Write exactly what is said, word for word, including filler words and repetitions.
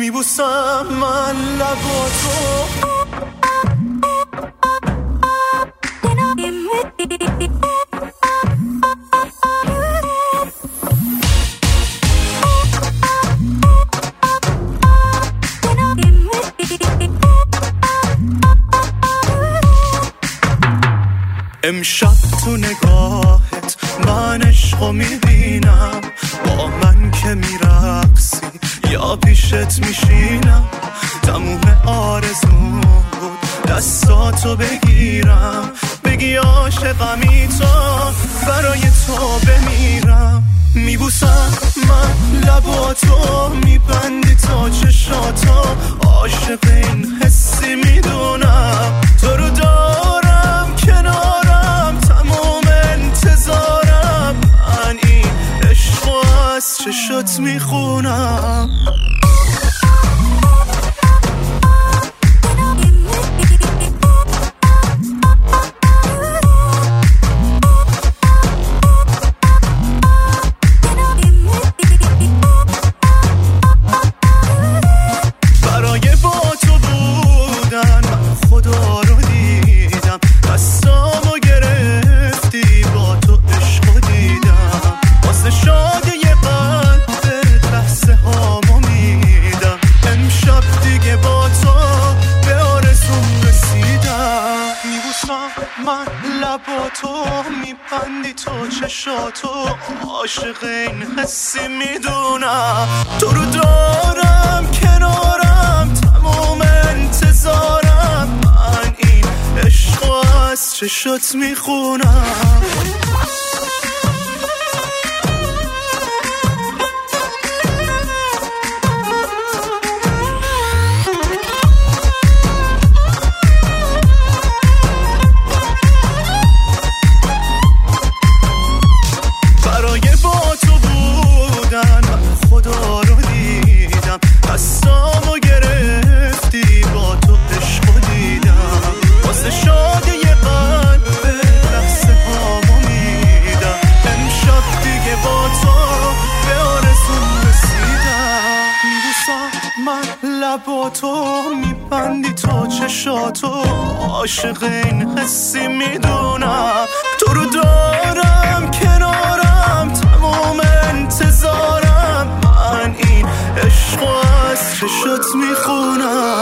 میبوسم من لباتو. امشب تو نگاهت من عشقو میبینم، با من که میرقصی یا پیشت میشینم. تموم آرزوم بود دستاتو بگیرم، بگی عاشقمی تو برای تو بمیرم. میبوسم من لباتو، میبندی تا چشاتو، عاشق این حسی میدونم. تو رو دارم کنارم تمام انتظارم، من این عشقو از چشات میخونم. من لباتو، میبندی تو چشاتو، عاشق این حسی میدونم. تو رو دارم کنارم تمام انتظارم، من این عشقو از چشات میخونم. خدا رو دیدم، دستامو گرفتی با تو عشقو دیدم. واسه شادی قلب لحظه هامو میدم. امشب دیگه با تو به آرزوم رسیدم. میبوسم من لباتو، میبندی تا چشاتو، عاشق این حسی میدونم. تو رو دارم کنارم تمام انتظارم، من این عشقو از چشات میخونم.